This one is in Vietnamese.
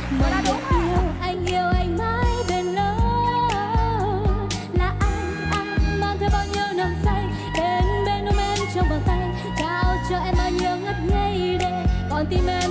Mọi người yêu anh mãi bền lâu. Là anh mang theo bao nhiêu năm say, đến bên ôm em trong vòng tay, trao cho em bao nhiêu ngất ngây để con tim em